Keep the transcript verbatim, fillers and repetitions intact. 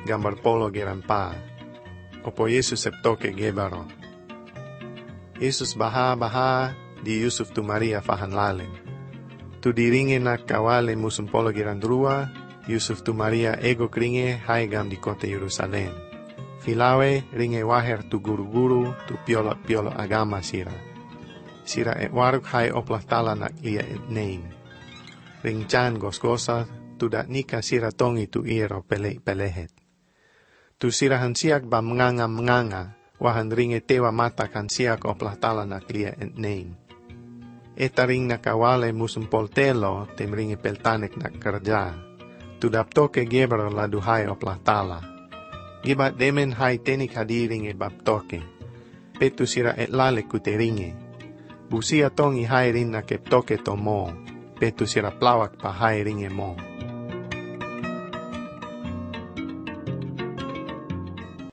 gambar polo gerampa. Opo Yesus septoke gebaro. Yesus baha-baha di Yusuf tu Maria fahan lalen. Tu diringe nak kawale musum polo gerandrua, Yusuf tu Maria ego kringe hai gam di kota Yerusalem. Filawe ringe waher tu guru-guru tu piolo-piolo agama sira. Sira e waruk hai oplah tala nak lia et nein. Ring chan gos-gosa tu dak nika sira tongi tu iro pele-pelehet. Tu sira hansiak ba mnganga-mnganga, wahan ringe tewa mata kan siak oplah tala nak lia et nein. Eta ring nakawale musum poltelo tem ringe peltanek nak kerja. Tu daptoke geber la duhai oplah tala. Gibat demen hai tenik hadiringe baptoke. Petu sira et lale kuteringe. Busia tongi hai rin na keptoke tomo. Petu sira plawak pa hai ringe mo.